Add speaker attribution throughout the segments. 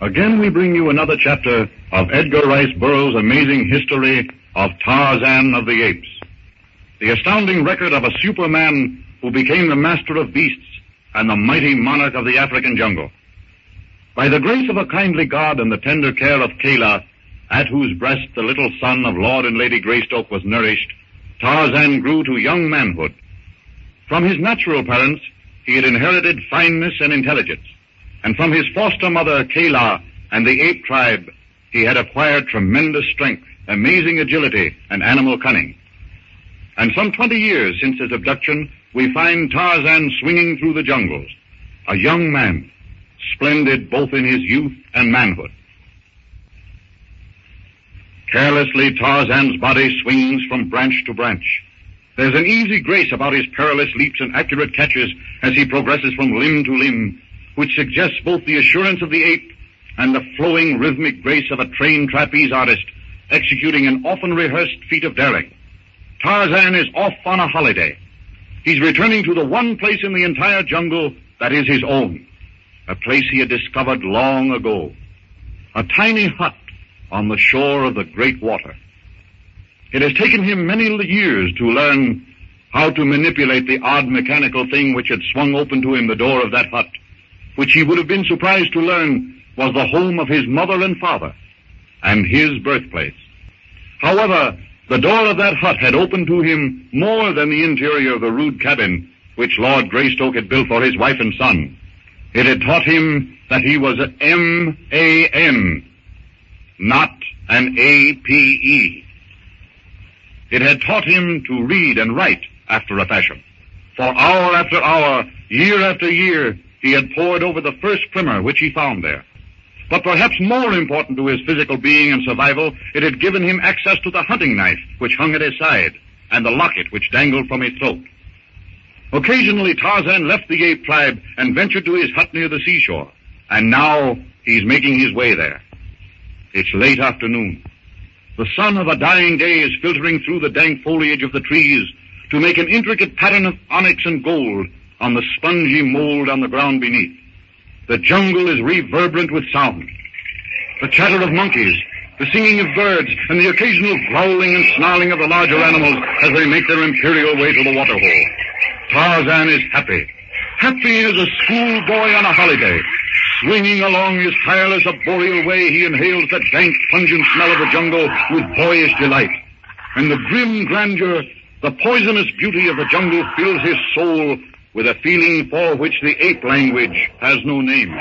Speaker 1: Again we bring you another chapter of Edgar Rice Burroughs' amazing history of Tarzan of the Apes. The astounding record of a superman who became the master of beasts and the mighty monarch of the African jungle. By the grace of a kindly God and the tender care of Kayla, at whose breast the little son of Lord and Lady Greystoke was nourished, Tarzan grew to young manhood. From his natural parents, he had inherited fineness and intelligence, and from his foster mother, Kayla, and the ape tribe, he had acquired tremendous strength, amazing agility, and animal cunning. And some 20 years since his abduction, we find Tarzan swinging through the jungles, a young man, splendid both in his youth and manhood. Carelessly, Tarzan's body swings from branch to branch. There's an easy grace about his perilous leaps and accurate catches as he progresses from limb to limb, which suggests both the assurance of the ape and the flowing rhythmic grace of a trained trapeze artist executing an often rehearsed feat of daring. Tarzan is off on a holiday. He's returning to the one place in the entire jungle that is his own, a place he had discovered long ago, a tiny hut on the shore of the great water. It has taken him many years to learn how to manipulate the odd mechanical thing which had swung open to him the door of that hut, which he would have been surprised to learn was the home of his mother and father, and his birthplace. However, the door of that hut had opened to him more than the interior of the rude cabin which Lord Greystoke had built for his wife and son. It had taught him that he was an M-A-N, not an A-P-E. It had taught him to read and write after a fashion. For hour after hour, year after year, he had pored over the first primer which he found there. But perhaps more important to his physical being and survival, it had given him access to the hunting knife which hung at his side and the locket which dangled from his throat. Occasionally, Tarzan left the ape tribe and ventured to his hut near the seashore, and now he's making his way there. It's late afternoon. The sun of a dying day is filtering through the dank foliage of the trees to make an intricate pattern of onyx and gold on the spongy mold on the ground beneath. The jungle is reverberant with sound. The chatter of monkeys, the singing of birds, and the occasional growling and snarling of the larger animals as they make their imperial way to the waterhole. Tarzan is happy. Happy as a schoolboy on a holiday. Swinging along his tireless arboreal way, he inhales the dank, pungent smell of the jungle with boyish delight. And the grim grandeur, the poisonous beauty of the jungle fills his soul with a feeling for which the ape language has no name.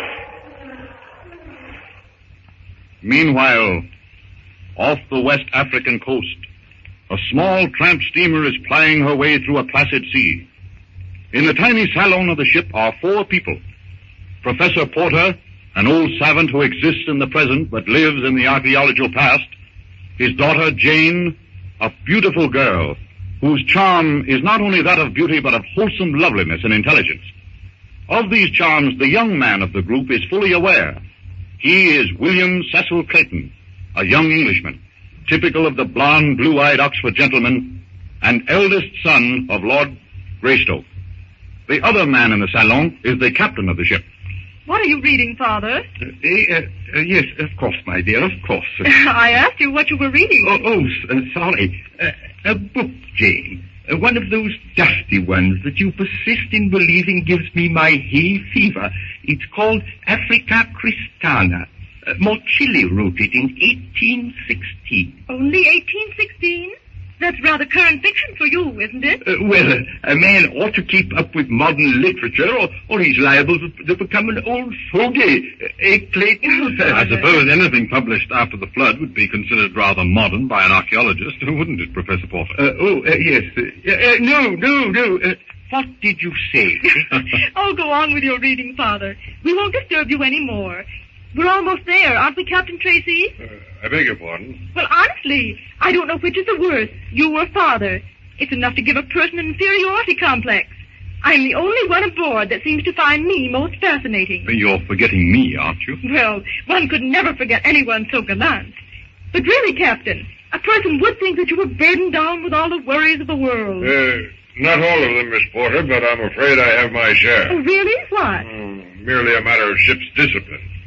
Speaker 1: Meanwhile, off the West African coast, a small tramp steamer is plying her way through a placid sea. In the tiny salon of the ship are 4 people. Professor Porter, an old savant who exists in the present but lives in the archaeological past, his daughter Jane, a beautiful girl whose charm is not only that of beauty but of wholesome loveliness and intelligence. Of these charms, the young man of the group is fully aware. He is William Cecil Clayton, a young Englishman, typical of the blond, blue-eyed Oxford gentleman, and eldest son of Lord Greystoke. The other man in the salon is the captain of the ship.
Speaker 2: What are you reading, Father?
Speaker 3: Yes, of course, my dear, of course.
Speaker 2: I asked you what you were reading.
Speaker 3: Sorry. A book, Jane. One of those dusty ones that you persist in believing gives me my hay fever. It's called Africa Cristana. Morchilli wrote it in 1816.
Speaker 2: Only 1816? That's rather current fiction for you, isn't it?
Speaker 3: Well, a man ought to keep up with modern literature, or he's liable to become an old fogey. Clayton?
Speaker 1: I suppose anything published after the flood would be considered rather modern by an archaeologist, wouldn't it, Professor Porter?
Speaker 3: Yes. No. What did you say?
Speaker 2: Oh, go on with your reading, Father. We won't disturb you any more. We're almost there, aren't we, Captain Tracy?
Speaker 1: I beg your pardon?
Speaker 2: Well, honestly, I don't know which is the worst, you or Father. It's enough to give a person an inferiority complex. I'm the only one aboard that seems to find me most fascinating.
Speaker 1: You're forgetting me, aren't you?
Speaker 2: Well, one could never forget anyone so gallant. But really, Captain, a person would think that you were burdened down with all the worries of the world.
Speaker 4: Not all of them, Miss Porter, but I'm afraid I have my share.
Speaker 2: Oh, really? What?
Speaker 4: Merely a matter of ship's discipline.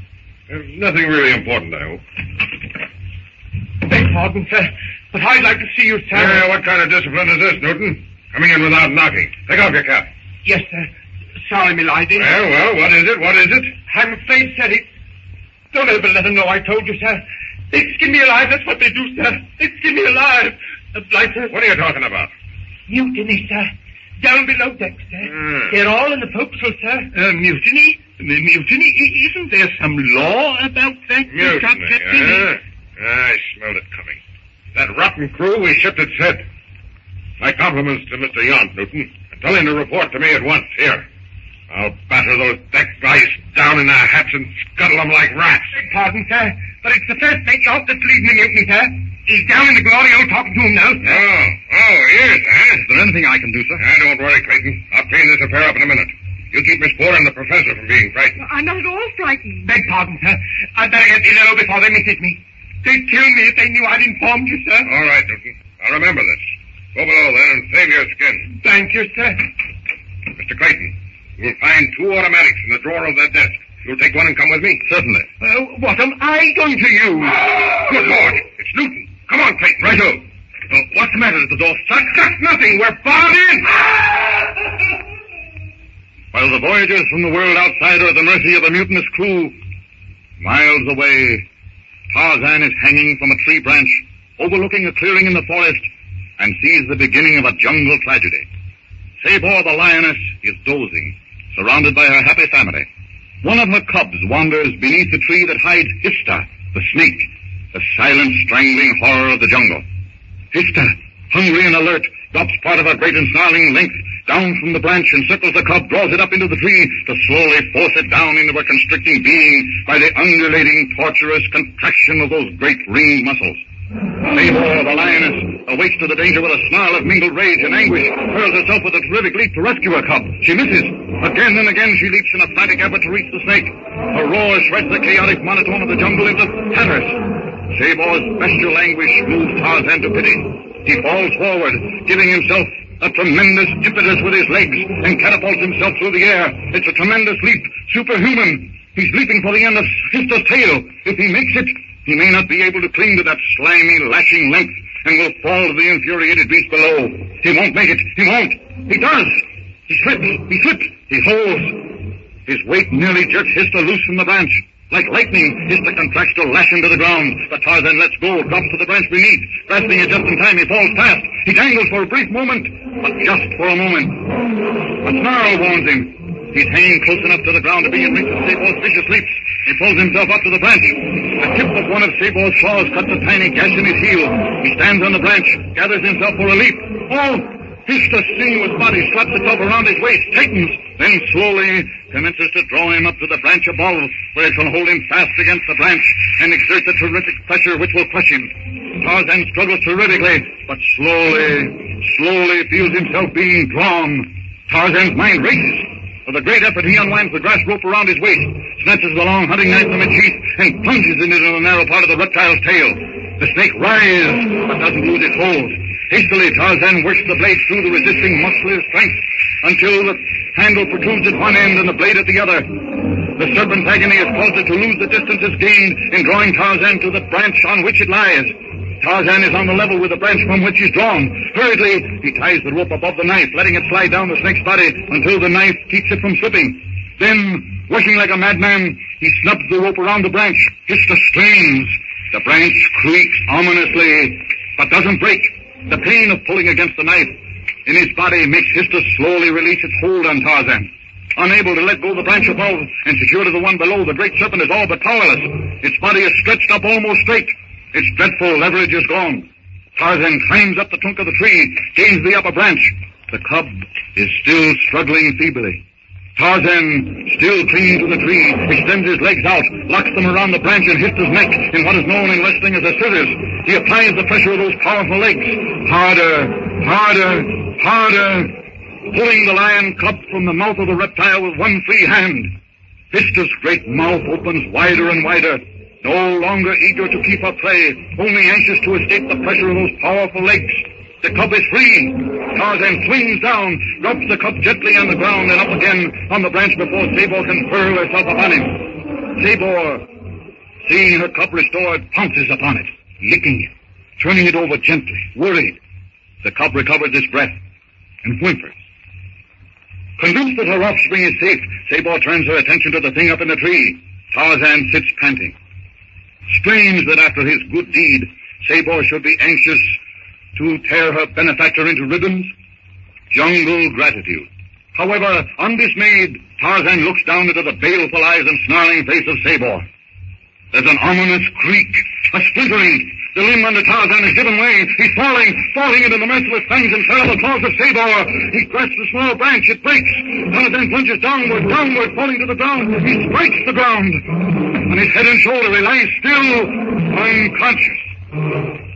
Speaker 4: Nothing really important, I hope.
Speaker 3: Beg pardon, sir, but I'd like to see you, sir.
Speaker 4: What kind of discipline is this, Newton? Coming in without knocking. Take off your cap.
Speaker 3: Yes, sir. Sorry, milady.
Speaker 4: Well, what is it? What is it?
Speaker 3: I'm afraid, sir, don't ever let them know I told you, sir. They skin me alive, that's what they do, sir. They skin me alive. Blighter.
Speaker 4: What are you talking about?
Speaker 3: Mutiny, sir. Down below deck, sir. They're all in the forecastle, sir. Mutiny? Mutiny? Isn't there some law about that?
Speaker 4: Mutiny, I smelled it coming. That rotten crew we shipped at Sid. My compliments to Mr. Yount, Newton, and tell him to report to me at once. Here. I'll batter those deck guys down in their hats and scuttle them like rats.
Speaker 3: Beg pardon, sir, but it's the first mate Yount that's leading the mutiny, sir. He's down in the glory hole talking to him now, sir.
Speaker 4: Oh, he is, huh?
Speaker 1: Is there anything I can do, sir?
Speaker 4: Don't worry, Clayton. I'll clean this affair up in a minute. You keep Miss Porter and the professor from being frightened.
Speaker 2: I'm not at all frightened.
Speaker 3: Beg pardon, sir. I'd better get below before they misses me. They'd kill me if they knew I'd informed you, sir.
Speaker 4: All right, Newton. I'll remember this. Go below, then, and save your skin.
Speaker 3: Thank you, sir.
Speaker 4: Mr. Clayton, you'll find 2 automatics in the drawer of that desk. You'll take one and come with me?
Speaker 1: Certainly.
Speaker 3: What am I going to use?
Speaker 4: Good Lord, it's Newton. Come on, Clayton.
Speaker 1: Righto. What's the matter? Is the door stuck?
Speaker 4: Just nothing. We're barred in.
Speaker 1: While the voyagers from the world outside are at the mercy of the mutinous crew, miles away, Tarzan is hanging from a tree branch, overlooking a clearing in the forest, and sees the beginning of a jungle tragedy. Sabor the lioness is dozing, surrounded by her happy family. One of her cubs wanders beneath the tree that hides Hista, the snake, the silent, strangling horror of the jungle. Hista, hungry and alert, drops part of her great and snarling length down from the branch, encircles the cub, draws it up into the tree to slowly force it down into a constricting being by the undulating, torturous contraction of those great ringed muscles. Sabor, the lioness, awakes to the danger with a snarl of mingled rage and anguish, hurls herself with a terrific leap to rescue her cub. She misses. Again and again she leaps in a frantic effort to reach the snake. Her roar shreds the chaotic monotone of the jungle into tatters. Sabor's bestial anguish moves Tarzan to pity. He falls forward, giving himself a tremendous impetus with his legs, and catapults himself through the air. It's a tremendous leap, superhuman. He's leaping for the end of Hista's tail. If he makes it, he may not be able to cling to that slimy, lashing length, and will fall to the infuriated beast below. He won't make it. He won't. He does. He slips. He slips. He holds. His weight nearly jerks Hista loose from the branch. Like lightning, Hista contracts to lash him to the ground. But Tarzan lets go, drops to the branch beneath. Grasping it just in time, he falls fast. He dangles for a brief moment, but just for a moment. A snarl warns him. He's hanging close enough to the ground to be in reach of Sabor's vicious leaps. He pulls himself up to the branch. The tip of one of Sabor's claws cuts a tiny gash in his heel. He stands on the branch, gathers himself for a leap. Oh! Hista, sinuous body, slaps itself around his waist, tightens, then slowly commences to draw him up to the branch above, where it can hold him fast against the branch and exert the terrific pressure which will crush him. Tarzan struggles terrifically, but slowly feels himself being drawn. Tarzan's mind races. With a great effort, he unwinds the grass rope around his waist, snatches the long hunting knife from its sheath, and plunges it into the narrow part of the reptile's tail. The snake writhes, but doesn't lose its hold. Hastily, Tarzan works the blade through the resisting muscular strength until the handle protrudes at one end and the blade at the other. The serpent's agony has caused it to lose the distance it's gained in drawing Tarzan to the branch on which it lies. Tarzan is on the level with the branch from which he's drawn. Hurriedly, he ties the rope above the knife, letting it slide down the snake's body until the knife keeps it from slipping. Then, rushing like a madman, he snubs the rope around the branch. Hista strains. The branch creaks ominously, but doesn't break. The pain of pulling against the knife in his body makes Hista slowly release its hold on Tarzan. Unable to let go of the branch above and secure to the one below, the great serpent is all but powerless. Its body is stretched up almost straight. Its dreadful leverage is gone. Tarzan climbs up the trunk of the tree, gains the upper branch. The cub is still struggling feebly. Tarzan, still clinging to the tree, extends his legs out, locks them around the branch and Hista's neck in what is known in wrestling as a scissors. He applies the pressure of those powerful legs. Harder, pulling the lion cub from the mouth of the reptile with one free hand. Hista's great mouth opens wider and wider, no longer eager to keep her prey, only anxious to escape the pressure of those powerful legs. The cub is free. Tarzan swings down, drops the cub gently on the ground and up again on the branch before Sabor can hurl herself upon him. Sabor, Seeing her cub restored, pounces upon it, licking it, turning it over gently, worried. The cub recovers its breath and whimpers. Convinced that her offspring is safe, Sabor turns her attention to the thing up in the tree. Tarzan sits panting. Strange that after his good deed, Sabor should be anxious to tear her benefactor into ribbons. Jungle gratitude. However, undismayed, Tarzan looks down into the baleful eyes and snarling face of Sabor. There's an ominous creak, a splintering. The limb under Tarzan is given way. He's falling into the merciless fangs and terrible claws of Sabor. He grasps a small branch. It breaks. Tarzan plunges downward, falling to the ground. He strikes the ground. On his head and shoulder, he lies still, unconscious.